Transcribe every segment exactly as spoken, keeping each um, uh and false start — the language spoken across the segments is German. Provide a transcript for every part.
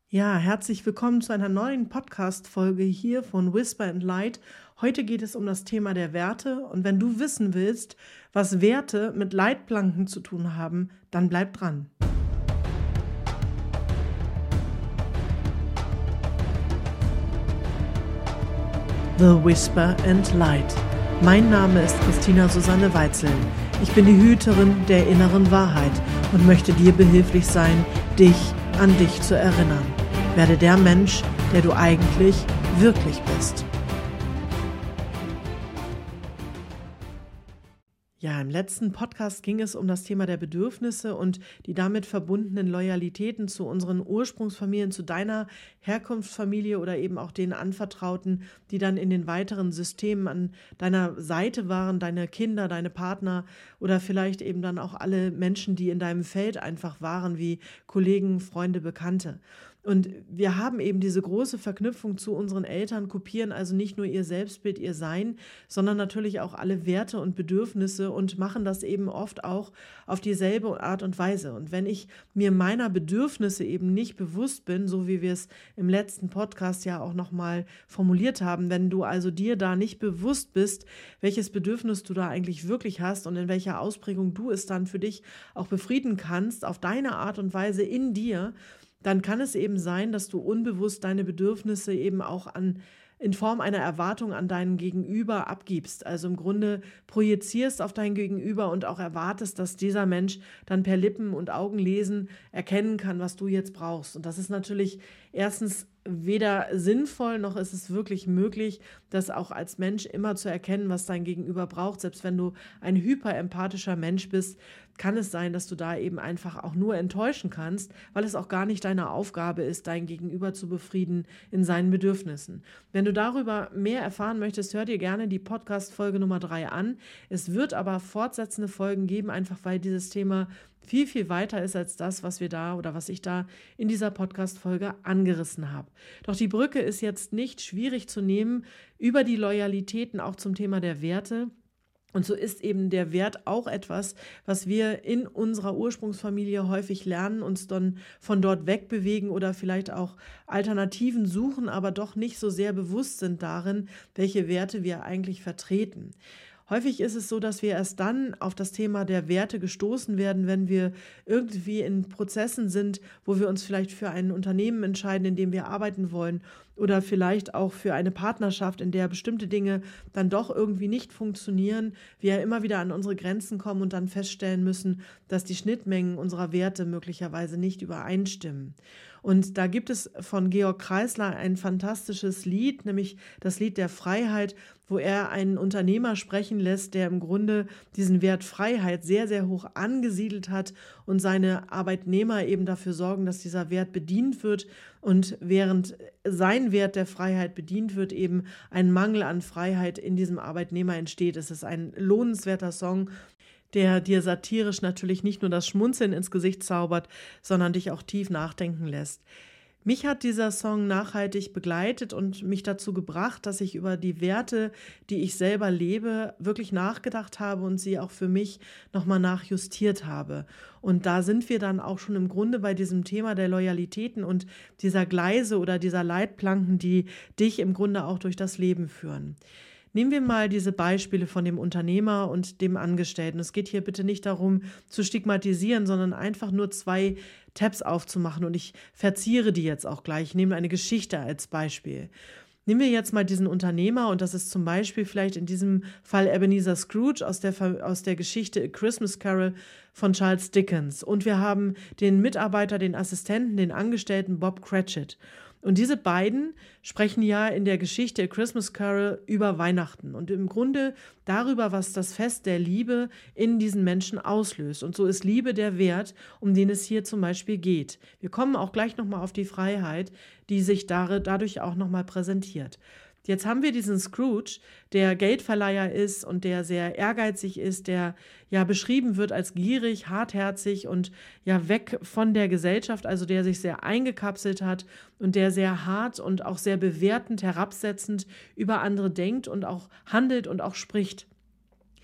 Ja, herzlich willkommen zu einer neuen Podcast-Folge hier von Whisper and Light. Heute geht es um das Thema der Werte und wenn du wissen willst, was Werte mit Leitplanken zu tun haben, dann bleib dran. The Whisper and Light. Mein Name ist Christina Susanne Weitzel. Ich bin die Hüterin der inneren Wahrheit und möchte dir behilflich sein, dich an dich zu erinnern. Werde der Mensch, der du eigentlich wirklich bist. Ja, im letzten Podcast ging es um das Thema der Bedürfnisse und die damit verbundenen Loyalitäten zu unseren Ursprungsfamilien, zu deiner Herkunftsfamilie oder eben auch den Anvertrauten, die dann in den weiteren Systemen an deiner Seite waren, deine Kinder, deine Partner oder vielleicht eben dann auch alle Menschen, die in deinem Feld einfach waren, wie Kollegen, Freunde, Bekannte. Und wir haben eben diese große Verknüpfung zu unseren Eltern, kopieren also nicht nur ihr Selbstbild, ihr Sein, sondern natürlich auch alle Werte und Bedürfnisse und machen das eben oft auch auf dieselbe Art und Weise. Und wenn ich mir meiner Bedürfnisse eben nicht bewusst bin, so wie wir es im letzten Podcast ja auch nochmal formuliert haben, wenn du also dir da nicht bewusst bist, welches Bedürfnis du da eigentlich wirklich hast und in welcher Ausprägung du es dann für dich auch befrieden kannst, auf deine Art und Weise in dir, dann kann es eben sein, dass du unbewusst deine Bedürfnisse eben auch an, in Form einer Erwartung an deinen Gegenüber abgibst. Also im Grunde projizierst auf dein Gegenüber und auch erwartest, dass dieser Mensch dann per Lippen- und Augenlesen erkennen kann, was du jetzt brauchst. Und das ist natürlich erstens weder sinnvoll, noch ist es wirklich möglich, das auch als Mensch immer zu erkennen, was dein Gegenüber braucht. Selbst wenn du ein hyperempathischer Mensch bist, kann es sein, dass du da eben einfach auch nur enttäuschen kannst, weil es auch gar nicht deine Aufgabe ist, dein Gegenüber zu befrieden in seinen Bedürfnissen. Wenn du darüber mehr erfahren möchtest, hör dir gerne die Podcast-Folge Nummer drei an. Es wird aber fortsetzende Folgen geben, einfach weil dieses Thema viel, viel weiter ist als das, was wir da oder was ich da in dieser Podcast-Folge angerissen habe. Doch die Brücke ist jetzt nicht schwierig zu nehmen über die Loyalitäten auch zum Thema der Werte. Und so ist eben der Wert auch etwas, was wir in unserer Ursprungsfamilie häufig lernen, uns dann von dort wegbewegen oder vielleicht auch Alternativen suchen, aber doch nicht so sehr bewusst sind darin, welche Werte wir eigentlich vertreten. Häufig ist es so, dass wir erst dann auf das Thema der Werte gestoßen werden, wenn wir irgendwie in Prozessen sind, wo wir uns vielleicht für ein Unternehmen entscheiden, in dem wir arbeiten wollen oder vielleicht auch für eine Partnerschaft, in der bestimmte Dinge dann doch irgendwie nicht funktionieren, wir immer wieder an unsere Grenzen kommen und dann feststellen müssen, dass die Schnittmengen unserer Werte möglicherweise nicht übereinstimmen. Und da gibt es von Georg Kreisler ein fantastisches Lied, nämlich das Lied der Freiheit, wo er einen Unternehmer sprechen lässt, der im Grunde diesen Wert Freiheit sehr, sehr hoch angesiedelt hat und seine Arbeitnehmer eben dafür sorgen, dass dieser Wert bedient wird. Und während sein Wert der Freiheit bedient wird, eben ein Mangel an Freiheit in diesem Arbeitnehmer entsteht. Es ist ein lohnenswerter Song, der dir satirisch natürlich nicht nur das Schmunzeln ins Gesicht zaubert, sondern dich auch tief nachdenken lässt. Mich hat dieser Song nachhaltig begleitet und mich dazu gebracht, dass ich über die Werte, die ich selber lebe, wirklich nachgedacht habe und sie auch für mich nochmal nachjustiert habe. Und da sind wir dann auch schon im Grunde bei diesem Thema der Loyalitäten und dieser Gleise oder dieser Leitplanken, die dich im Grunde auch durch das Leben führen. Nehmen wir mal diese Beispiele von dem Unternehmer und dem Angestellten. Es geht hier bitte nicht darum, zu stigmatisieren, sondern einfach nur zwei Tabs aufzumachen. Und ich verziere die jetzt auch gleich. Ich nehme eine Geschichte als Beispiel. Nehmen wir jetzt mal diesen Unternehmer und das ist zum Beispiel vielleicht in diesem Fall Ebenezer Scrooge aus der, aus der Geschichte A Christmas Carol von Charles Dickens. Und wir haben den Mitarbeiter, den Assistenten, den Angestellten Bob Cratchit. Und diese beiden sprechen ja in der Geschichte A Christmas Carol über Weihnachten und im Grunde darüber, was das Fest der Liebe in diesen Menschen auslöst. Und so ist Liebe der Wert, um den es hier zum Beispiel geht. Wir kommen auch gleich nochmal auf die Freiheit, die sich dadurch auch nochmal präsentiert. Jetzt haben wir diesen Scrooge, der Geldverleiher ist und der sehr ehrgeizig ist, der ja beschrieben wird als gierig, hartherzig und ja weg von der Gesellschaft, also der sich sehr eingekapselt hat und der sehr hart und auch sehr bewertend, herabsetzend über andere denkt und auch handelt und auch spricht.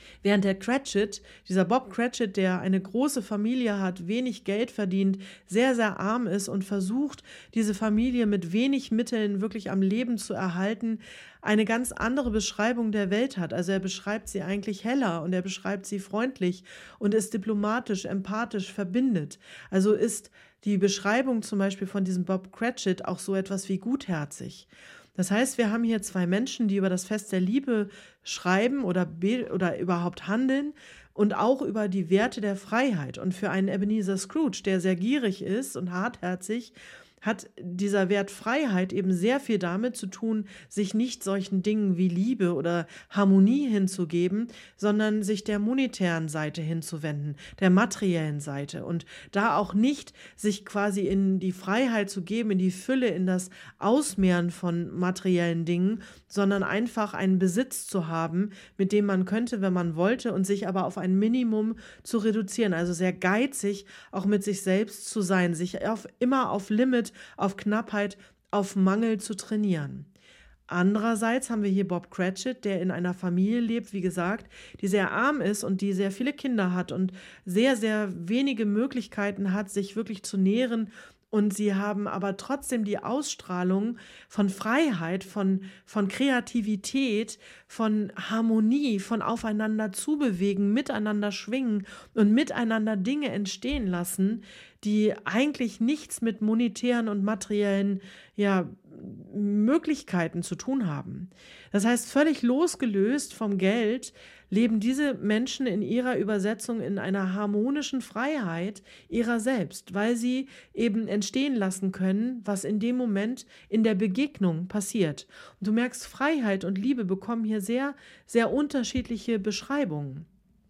Während der Cratchit, dieser Bob Cratchit, der eine große Familie hat, wenig Geld verdient, sehr, sehr arm ist und versucht, diese Familie mit wenig Mitteln wirklich am Leben zu erhalten, eine ganz andere Beschreibung der Welt hat. Also er beschreibt sie eigentlich heller und er beschreibt sie freundlich und ist diplomatisch, empathisch, verbindet. Also ist die Beschreibung zum Beispiel von diesem Bob Cratchit auch so etwas wie gutherzig. Das heißt, wir haben hier zwei Menschen, die über das Fest der Liebe schreiben oder, be- oder überhaupt handeln und auch über die Werte der Freiheit. Und für einen Ebenezer Scrooge, der sehr gierig ist und hartherzig, hat dieser Wert Freiheit eben sehr viel damit zu tun, sich nicht solchen Dingen wie Liebe oder Harmonie hinzugeben, sondern sich der monetären Seite hinzuwenden, der materiellen Seite und da auch nicht sich quasi in die Freiheit zu geben, in die Fülle, in das Ausmehren von materiellen Dingen, sondern einfach einen Besitz zu haben, mit dem man könnte, wenn man wollte, und sich aber auf ein Minimum zu reduzieren, also sehr geizig auch mit sich selbst zu sein, sich auf, immer auf Limit, auf Knappheit, auf Mangel zu trainieren. Andererseits haben wir hier Bob Cratchit, der in einer Familie lebt, wie gesagt, die sehr arm ist und die sehr viele Kinder hat und sehr, sehr wenige Möglichkeiten hat, sich wirklich zu nähren. Und sie haben aber trotzdem die Ausstrahlung von Freiheit, von, von Kreativität, von Harmonie, von aufeinander zubewegen, miteinander schwingen und miteinander Dinge entstehen lassen, die eigentlich nichts mit monetären und materiellen, ja, Möglichkeiten zu tun haben. Das heißt, völlig losgelöst vom Geld leben diese Menschen in ihrer Übersetzung in einer harmonischen Freiheit ihrer selbst, weil sie eben entstehen lassen können, was in dem Moment in der Begegnung passiert. Und du merkst, Freiheit und Liebe bekommen hier sehr, sehr unterschiedliche Beschreibungen.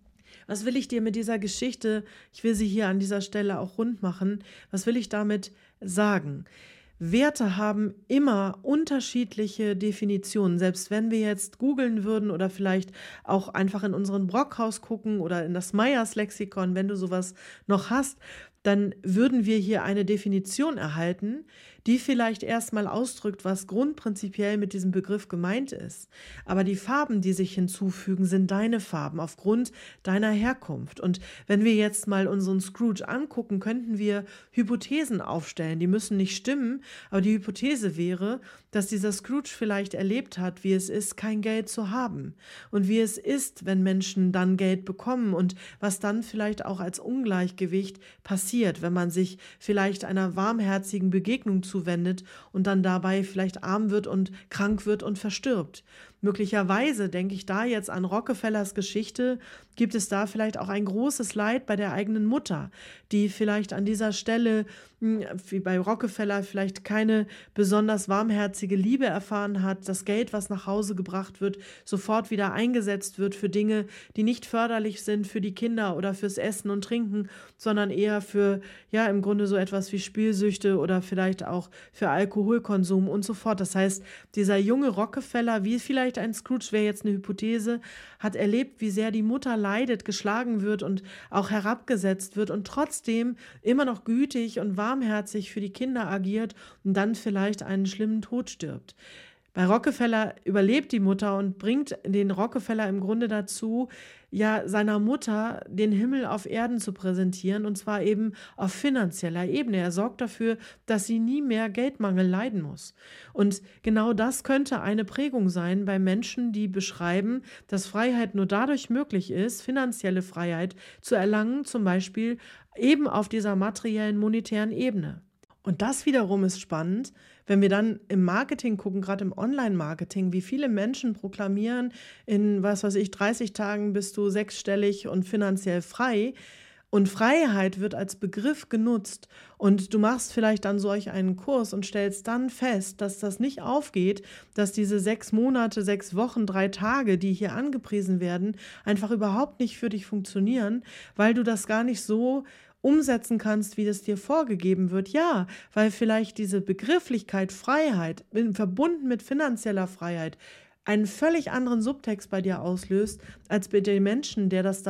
Was will ich dir mit dieser Geschichte, ich will sie hier an dieser Stelle auch rund machen, was will ich damit sagen? Werte haben immer unterschiedliche Definitionen. Selbst wenn wir jetzt googeln würden oder vielleicht auch einfach in unseren Brockhaus gucken oder in das Meyers Lexikon, wenn du sowas noch hast, dann würden wir hier eine Definition erhalten, die vielleicht erstmal ausdrückt, was grundprinzipiell mit diesem Begriff gemeint ist. Aber die Farben, die sich hinzufügen, sind deine Farben aufgrund deiner Herkunft. Und wenn wir jetzt mal unseren Scrooge angucken, könnten wir Hypothesen aufstellen. Die müssen nicht stimmen, aber die Hypothese wäre, dass dieser Scrooge vielleicht erlebt hat, wie es ist, kein Geld zu haben und wie es ist, wenn Menschen dann Geld bekommen und was dann vielleicht auch als Ungleichgewicht passiert, wenn man sich vielleicht einer warmherzigen Begegnung zuwendet und dann dabei vielleicht arm wird und krank wird und verstirbt. Möglicherweise denke ich da jetzt an Rockefellers Geschichte, gibt es da vielleicht auch ein großes Leid bei der eigenen Mutter, die vielleicht an dieser Stelle, wie bei Rockefeller, vielleicht keine besonders warmherzige Liebe erfahren hat, das Geld, was nach Hause gebracht wird, sofort wieder eingesetzt wird für Dinge, die nicht förderlich sind für die Kinder oder fürs Essen und Trinken, sondern eher für, ja, im Grunde so etwas wie Spielsüchte oder vielleicht auch für Alkoholkonsum und so fort. Das heißt, dieser junge Rockefeller, wie vielleicht ein Scrooge, wäre jetzt eine Hypothese, hat erlebt, wie sehr die Mutter leidet, geschlagen wird und auch herabgesetzt wird und trotzdem immer noch gütig und warmherzig für die Kinder agiert und dann vielleicht einen schlimmen Tod stirbt. Bei Rockefeller überlebt die Mutter und bringt den Rockefeller im Grunde dazu, ja, seiner Mutter den Himmel auf Erden zu präsentieren, und zwar eben auf finanzieller Ebene. Er sorgt dafür, dass sie nie mehr Geldmangel leiden muss. Und genau das könnte eine Prägung sein bei Menschen, die beschreiben, dass Freiheit nur dadurch möglich ist, finanzielle Freiheit zu erlangen, zum Beispiel eben auf dieser materiellen, monetären Ebene. Und das wiederum ist spannend, wenn wir dann im Marketing gucken, gerade im Online-Marketing, wie viele Menschen proklamieren, in, was weiß ich, dreißig Tagen bist du sechsstellig und finanziell frei. Und Freiheit wird als Begriff genutzt und du machst vielleicht dann solch einen Kurs und stellst dann fest, dass das nicht aufgeht, dass diese sechs Monate, sechs Wochen, drei Tage, die hier angepriesen werden, einfach überhaupt nicht für dich funktionieren, weil du das gar nicht so umsetzen kannst, wie das dir vorgegeben wird. Ja, weil vielleicht diese Begrifflichkeit Freiheit verbunden mit finanzieller Freiheit einen völlig anderen Subtext bei dir auslöst, als bei dem Menschen, der das da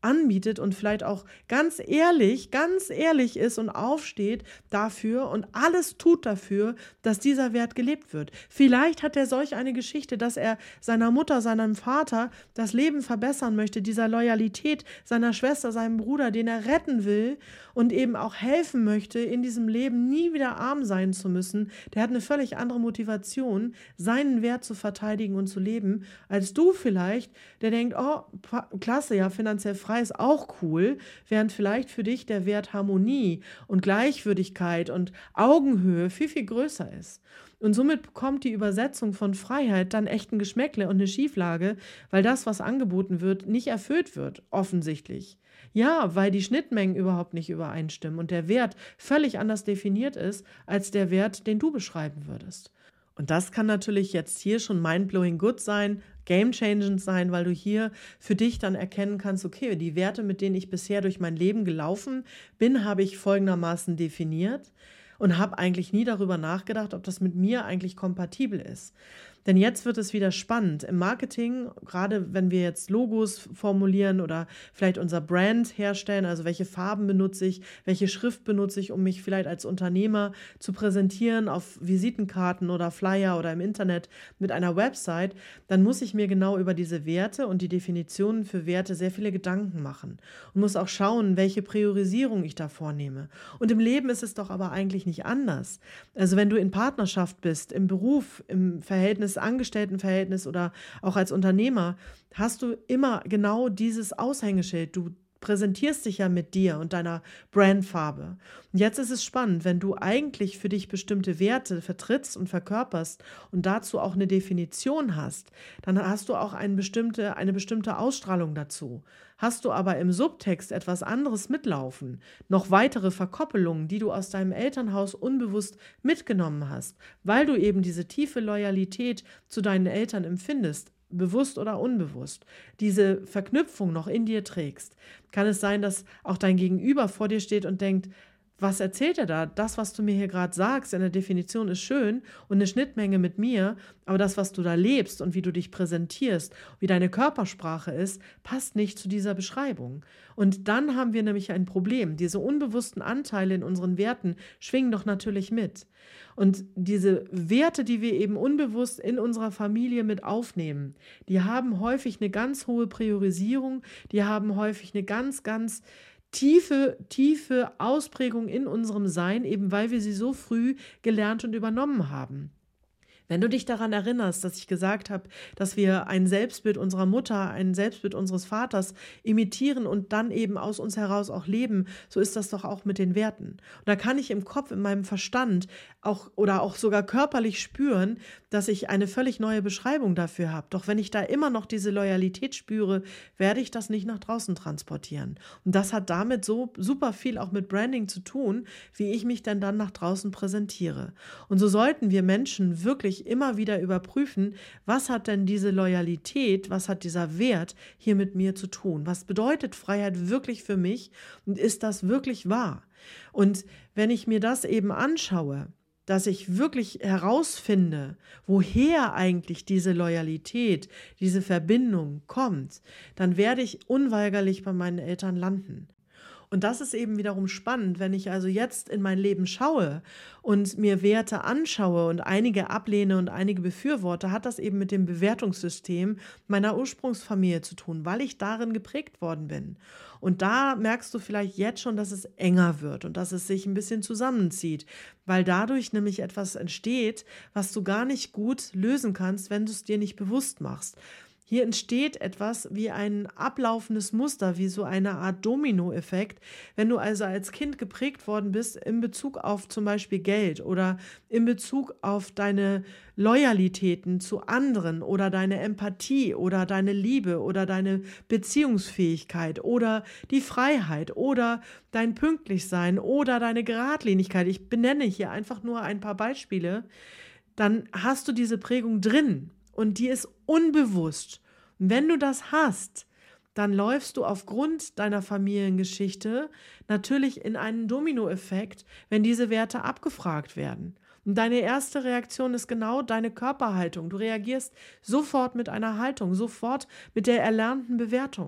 anbietet und vielleicht auch ganz ehrlich, ganz ehrlich ist und aufsteht dafür und alles tut dafür, dass dieser Wert gelebt wird. Vielleicht hat er solch eine Geschichte, dass er seiner Mutter, seinem Vater das Leben verbessern möchte, dieser Loyalität seiner Schwester, seinem Bruder, den er retten will und eben auch helfen möchte, in diesem Leben nie wieder arm sein zu müssen. Der hat eine völlig andere Motivation, seinen Wert zu verteidigen und zu leben, als du vielleicht, der denkt, oh, klasse, ja, finanziell frei ist auch cool, während vielleicht für dich der Wert Harmonie und Gleichwürdigkeit und Augenhöhe viel, viel größer ist. Und somit bekommt die Übersetzung von Freiheit dann echt ein Geschmäckle und eine Schieflage, weil das, was angeboten wird, nicht erfüllt wird, offensichtlich. Ja, weil die Schnittmengen überhaupt nicht übereinstimmen und der Wert völlig anders definiert ist als der Wert, den du beschreiben würdest. Und das kann natürlich jetzt hier schon mindblowing good sein, game-changing sein, weil du hier für dich dann erkennen kannst, okay, die Werte, mit denen ich bisher durch mein Leben gelaufen bin, habe ich folgendermaßen definiert und habe eigentlich nie darüber nachgedacht, ob das mit mir eigentlich kompatibel ist. Denn jetzt wird es wieder spannend. Im Marketing, gerade wenn wir jetzt Logos formulieren oder vielleicht unser Brand herstellen, also welche Farben benutze ich, welche Schrift benutze ich, um mich vielleicht als Unternehmer zu präsentieren auf Visitenkarten oder Flyer oder im Internet mit einer Website, dann muss ich mir genau über diese Werte und die Definitionen für Werte sehr viele Gedanken machen und muss auch schauen, welche Priorisierung ich da vornehme. Und im Leben ist es doch aber eigentlich nicht anders. Also wenn du in Partnerschaft bist, im Beruf, im Verhältnis Angestelltenverhältnis oder auch als Unternehmer, hast du immer genau dieses Aushängeschild. Du präsentierst dich ja mit dir und deiner Brandfarbe. Und jetzt ist es spannend, wenn du eigentlich für dich bestimmte Werte vertrittst und verkörperst und dazu auch eine Definition hast, dann hast du auch eine bestimmte, eine bestimmte Ausstrahlung dazu. Hast du aber im Subtext etwas anderes mitlaufen, noch weitere Verkoppelungen, die du aus deinem Elternhaus unbewusst mitgenommen hast, weil du eben diese tiefe Loyalität zu deinen Eltern empfindest, bewusst oder unbewusst, diese Verknüpfung noch in dir trägst, kann es sein, dass auch dein Gegenüber vor dir steht und denkt, was erzählt er da? Das, was du mir hier gerade sagst, in der Definition ist schön und eine Schnittmenge mit mir, aber das, was du da lebst und wie du dich präsentierst, wie deine Körpersprache ist, passt nicht zu dieser Beschreibung. Und dann haben wir nämlich ein Problem. Diese unbewussten Anteile in unseren Werten schwingen doch natürlich mit. Und diese Werte, die wir eben unbewusst in unserer Familie mit aufnehmen, die haben häufig eine ganz hohe Priorisierung, die haben häufig eine ganz, ganz tiefe, tiefe Ausprägung in unserem Sein, eben weil wir sie so früh gelernt und übernommen haben. Wenn du dich daran erinnerst, dass ich gesagt habe, dass wir ein Selbstbild unserer Mutter, ein Selbstbild unseres Vaters imitieren und dann eben aus uns heraus auch leben, so ist das doch auch mit den Werten. Und da kann ich im Kopf, in meinem Verstand auch oder auch sogar körperlich spüren, dass ich eine völlig neue Beschreibung dafür habe. Doch wenn ich da immer noch diese Loyalität spüre, werde ich das nicht nach draußen transportieren. Und das hat damit so super viel auch mit Branding zu tun, wie ich mich denn dann nach draußen präsentiere. Und so sollten wir Menschen wirklich immer wieder überprüfen, was hat denn diese Loyalität, was hat dieser Wert hier mit mir zu tun? Was bedeutet Freiheit wirklich für mich und ist das wirklich wahr? Und wenn ich mir das eben anschaue, dass ich wirklich herausfinde, woher eigentlich diese Loyalität, diese Verbindung kommt, dann werde ich unweigerlich bei meinen Eltern landen. Und das ist eben wiederum spannend, wenn ich also jetzt in mein Leben schaue und mir Werte anschaue und einige ablehne und einige befürworte, hat das eben mit dem Bewertungssystem meiner Ursprungsfamilie zu tun, weil ich darin geprägt worden bin. Und da merkst du vielleicht jetzt schon, dass es enger wird und dass es sich ein bisschen zusammenzieht, weil dadurch nämlich etwas entsteht, was du gar nicht gut lösen kannst, wenn du es dir nicht bewusst machst. Hier entsteht etwas wie ein ablaufendes Muster, wie so eine Art Dominoeffekt. Wenn du also als Kind geprägt worden bist in Bezug auf zum Beispiel Geld oder in Bezug auf deine Loyalitäten zu anderen oder deine Empathie oder deine Liebe oder deine Beziehungsfähigkeit oder die Freiheit oder dein Pünktlichsein oder deine Geradlinigkeit, ich benenne hier einfach nur ein paar Beispiele, dann hast du diese Prägung drin. Und die ist unbewusst. Und wenn du das hast, dann läufst du aufgrund deiner Familiengeschichte natürlich in einen Dominoeffekt, wenn diese Werte abgefragt werden. Und deine erste Reaktion ist genau deine Körperhaltung. Du reagierst sofort mit einer Haltung, sofort mit der erlernten Bewertung.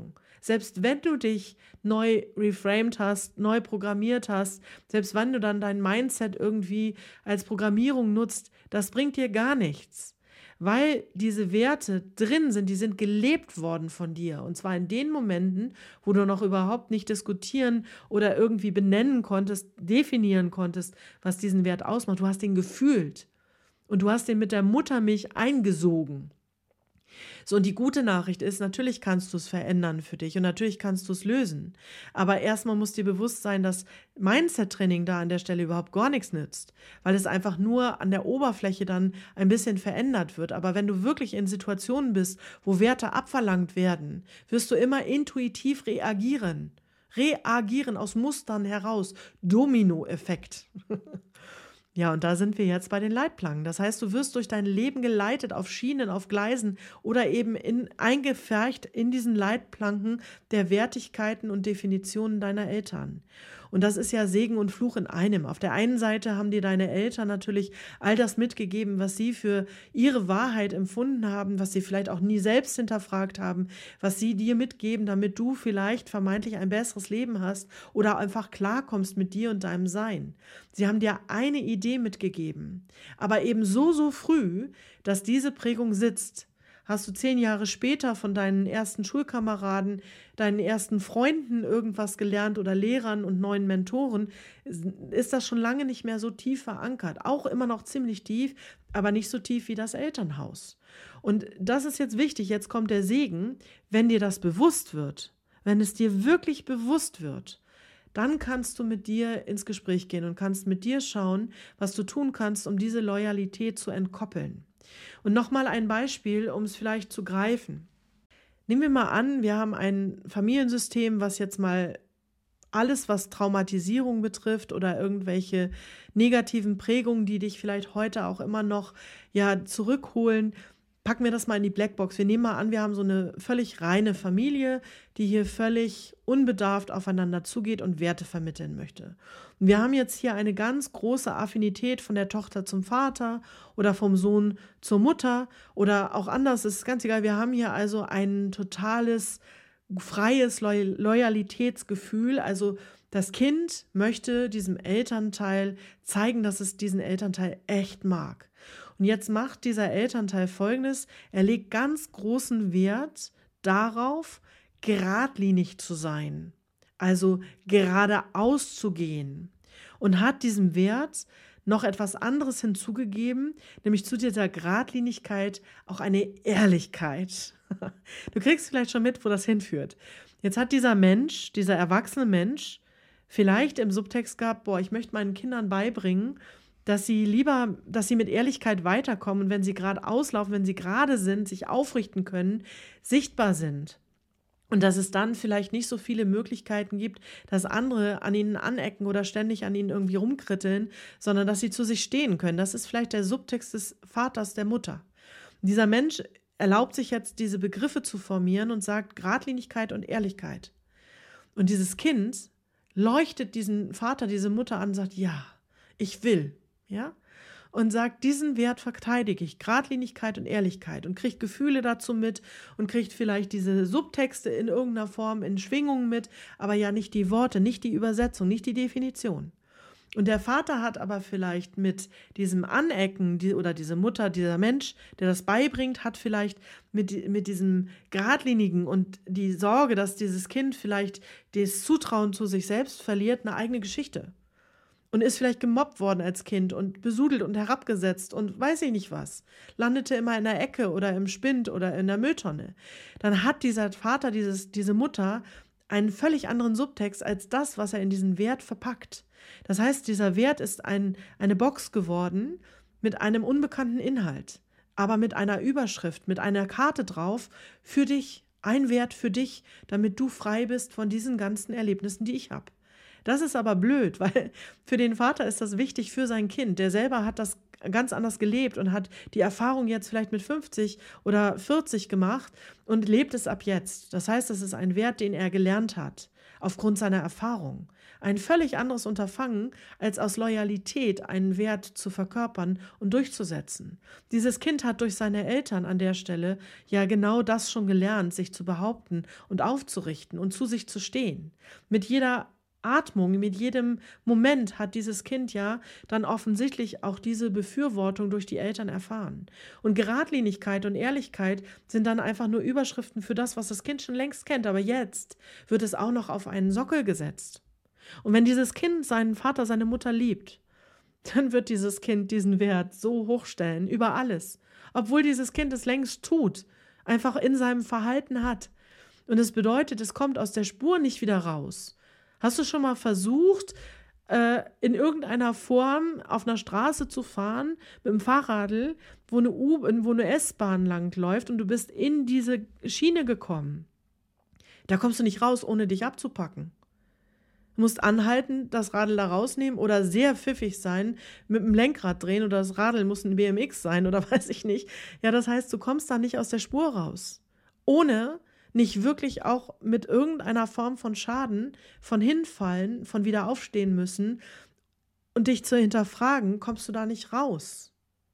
selbst wenn du dich neu reframed hast, neu programmiert hast, selbst wenn du dann dein Mindset irgendwie als Programmierung nutzt, das bringt dir gar nichts. Weil diese Werte drin sind, die sind gelebt worden von dir. Und zwar in den Momenten, wo du noch überhaupt nicht diskutieren oder irgendwie benennen konntest, definieren konntest, was diesen Wert ausmacht. Du hast ihn gefühlt und du hast ihn mit der Muttermilch eingesogen. So, und die gute Nachricht ist, natürlich kannst du es verändern für dich und natürlich kannst du es lösen. Aber erstmal muss dir bewusst sein, dass Mindset-Training da an der Stelle überhaupt gar nichts nützt, weil es einfach nur an der Oberfläche dann ein bisschen verändert wird. Aber wenn du wirklich in Situationen bist, wo Werte abverlangt werden, wirst du immer intuitiv reagieren. Reagieren aus Mustern heraus. Dominoeffekt. Ja, und da sind wir jetzt bei den Leitplanken. Das heißt, du wirst durch dein Leben geleitet auf Schienen, auf Gleisen oder eben in, eingepfercht in diesen Leitplanken der Wertigkeiten und Definitionen deiner Eltern. Und das ist ja Segen und Fluch in einem. Auf der einen Seite haben dir deine Eltern natürlich all das mitgegeben, was sie für ihre Wahrheit empfunden haben, was sie vielleicht auch nie selbst hinterfragt haben, was sie dir mitgeben, damit du vielleicht vermeintlich ein besseres Leben hast oder einfach klarkommst mit dir und deinem Sein. Sie haben dir eine Idee mitgegeben, aber eben so, so früh, dass diese Prägung sitzt. Hast du zehn Jahre später von deinen ersten Schulkameraden, deinen ersten Freunden irgendwas gelernt oder Lehrern und neuen Mentoren, ist das schon lange nicht mehr so tief verankert. Auch immer noch ziemlich tief, aber nicht so tief wie das Elternhaus. Und das ist jetzt wichtig, jetzt kommt der Segen, wenn dir das bewusst wird, wenn es dir wirklich bewusst wird, dann kannst du mit dir ins Gespräch gehen und kannst mit dir schauen, was du tun kannst, um diese Loyalität zu entkoppeln. Und nochmal ein Beispiel, um es vielleicht zu greifen. Nehmen wir mal an, wir haben ein Familiensystem, was jetzt mal alles, was Traumatisierung betrifft oder irgendwelche negativen Prägungen, die dich vielleicht heute auch immer noch ja, zurückholen, packen wir das mal in die Blackbox. Wir nehmen mal an, wir haben so eine völlig reine Familie, die hier völlig unbedarft aufeinander zugeht und Werte vermitteln möchte. Und wir haben jetzt hier eine ganz große Affinität von der Tochter zum Vater oder vom Sohn zur Mutter oder auch anders, ist ganz egal. Wir haben hier also ein totales, freies Loy- Loyalitätsgefühl. Also das Kind möchte diesem Elternteil zeigen, dass es diesen Elternteil echt mag. Und jetzt macht dieser Elternteil Folgendes: Er legt ganz großen Wert darauf, geradlinig zu sein, also geradeaus zu gehen, und hat diesem Wert noch etwas anderes hinzugegeben, nämlich zu dieser Geradlinigkeit auch eine Ehrlichkeit. Du kriegst vielleicht schon mit, wo das hinführt. Jetzt hat dieser Mensch, dieser erwachsene Mensch, vielleicht im Subtext gehabt, boah, ich möchte meinen Kindern beibringen, dass sie lieber, dass sie mit Ehrlichkeit weiterkommen und wenn sie gerade auslaufen, wenn sie gerade sind, sich aufrichten können, sichtbar sind. Und dass es dann vielleicht nicht so viele Möglichkeiten gibt, dass andere an ihnen anecken oder ständig an ihnen irgendwie rumkritteln, sondern dass sie zu sich stehen können. Das ist vielleicht der Subtext des Vaters, der Mutter. Und dieser Mensch erlaubt sich jetzt, diese Begriffe zu formieren und sagt Geradlinigkeit und Ehrlichkeit. Und dieses Kind leuchtet diesen Vater, diese Mutter an und sagt, ja, ich will. Ja, und sagt, diesen Wert verteidige ich, Geradlinigkeit und Ehrlichkeit, und kriegt Gefühle dazu mit und kriegt vielleicht diese Subtexte in irgendeiner Form in Schwingungen mit, aber ja nicht die Worte, nicht die Übersetzung, nicht die Definition. Und der Vater hat aber vielleicht mit diesem Anecken die, oder diese Mutter, dieser Mensch, der das beibringt, hat vielleicht mit, mit diesem Geradlinigen und die Sorge, dass dieses Kind vielleicht das Zutrauen zu sich selbst verliert, eine eigene Geschichte. Und ist vielleicht gemobbt worden als Kind und besudelt und herabgesetzt und weiß ich nicht was. Landete immer in der Ecke oder im Spind oder in der Mülltonne. Dann hat dieser Vater, dieses, diese Mutter einen völlig anderen Subtext als das, was er in diesen Wert verpackt. Das heißt, dieser Wert ist ein, eine Box geworden mit einem unbekannten Inhalt, aber mit einer Überschrift, mit einer Karte drauf, für dich, ein Wert für dich, damit du frei bist von diesen ganzen Erlebnissen, die ich habe. Das ist aber blöd, weil für den Vater ist das wichtig für sein Kind. Der selber hat das ganz anders gelebt und hat die Erfahrung jetzt vielleicht mit fünfzig oder vierzig gemacht und lebt es ab jetzt. Das heißt, es ist ein Wert, den er gelernt hat, aufgrund seiner Erfahrung. ein völlig anderes Unterfangen, als aus Loyalität einen Wert zu verkörpern und durchzusetzen. Dieses Kind hat durch seine Eltern an der Stelle ja genau das schon gelernt, sich zu behaupten und aufzurichten und zu sich zu stehen. Mit jeder Atmung, mit jedem Moment hat dieses Kind ja dann offensichtlich auch diese Befürwortung durch die Eltern erfahren. Und Geradlinigkeit und Ehrlichkeit sind dann einfach nur Überschriften für das, was das Kind schon längst kennt. Aber jetzt wird es auch noch auf einen Sockel gesetzt. Und wenn dieses Kind seinen Vater, seine Mutter liebt, dann wird dieses Kind diesen Wert so hochstellen, über alles. Obwohl dieses Kind es längst tut, einfach in seinem Verhalten hat. Und es bedeutet, es kommt aus der Spur nicht wieder raus. Hast du schon mal versucht, äh, in irgendeiner Form auf einer Straße zu fahren mit dem Fahrradl, wo eine, U- wo eine S-Bahn langläuft und du bist in diese Schiene gekommen? Da kommst du nicht raus, ohne dich abzupacken. Du musst anhalten, das Radl da rausnehmen oder sehr pfiffig sein, mit dem Lenkrad drehen oder das Radl muss ein B M X sein oder weiß ich nicht. Ja, das heißt, du kommst da nicht aus der Spur raus. Ohne nicht wirklich auch mit irgendeiner Form von Schaden, von hinfallen, von wieder aufstehen müssen und dich zu hinterfragen, kommst du da nicht raus.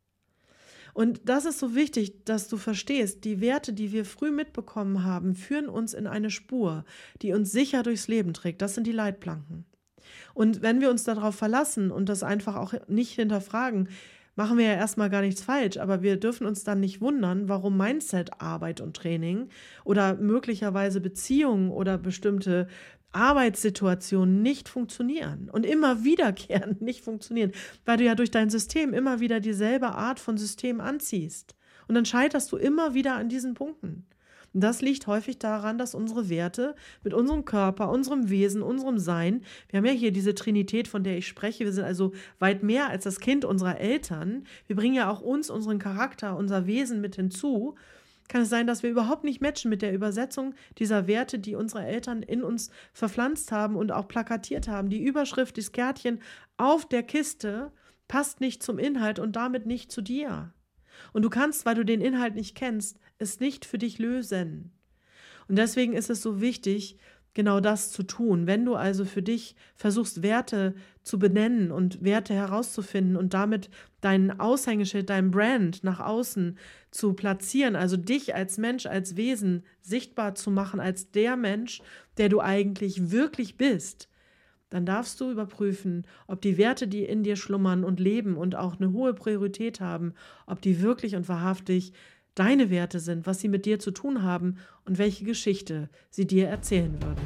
Und das ist so wichtig, dass du verstehst, die Werte, die wir früh mitbekommen haben, führen uns in eine Spur, die uns sicher durchs Leben trägt. Das sind die Leitplanken. Und wenn wir uns darauf verlassen und das einfach auch nicht hinterfragen, machen wir ja erstmal gar nichts falsch, aber wir dürfen uns dann nicht wundern, warum Mindset-Arbeit und Training oder möglicherweise Beziehungen oder bestimmte Arbeitssituationen nicht funktionieren und immer wiederkehrend nicht funktionieren, weil du ja durch dein System immer wieder dieselbe Art von System anziehst. Und dann scheiterst du immer wieder an diesen Punkten. Und das liegt häufig daran, dass unsere Werte mit unserem Körper, unserem Wesen, unserem Sein, wir haben ja hier diese Trinität, von der ich spreche, wir sind also weit mehr als das Kind unserer Eltern, wir bringen ja auch uns, unseren Charakter, unser Wesen mit hinzu, kann es sein, dass wir überhaupt nicht matchen mit der Übersetzung dieser Werte, die unsere Eltern in uns verpflanzt haben und auch plakatiert haben. Die Überschrift, das Kärtchen auf der Kiste passt nicht zum Inhalt und damit nicht zu dir. Und du kannst, weil du den Inhalt nicht kennst, es nicht für dich lösen. Und deswegen ist es so wichtig, genau das zu tun. Wenn du also für dich versuchst, Werte zu benennen und Werte herauszufinden und damit dein Aushängeschild, dein Brand nach außen zu platzieren, also dich als Mensch, als Wesen sichtbar zu machen, als der Mensch, der du eigentlich wirklich bist, dann darfst du überprüfen, ob die Werte, die in dir schlummern und leben und auch eine hohe Priorität haben, ob die wirklich und wahrhaftig deine Werte sind, was sie mit dir zu tun haben und welche Geschichte sie dir erzählen würden.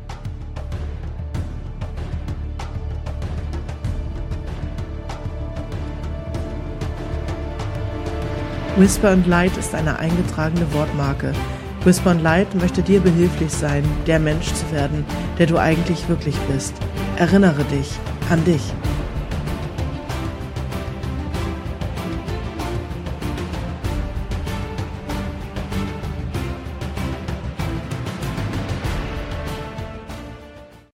Whisper and Light ist eine eingetragene Wortmarke. Whisper and Light möchte dir behilflich sein, der Mensch zu werden, der du eigentlich wirklich bist. Erinnere dich an dich.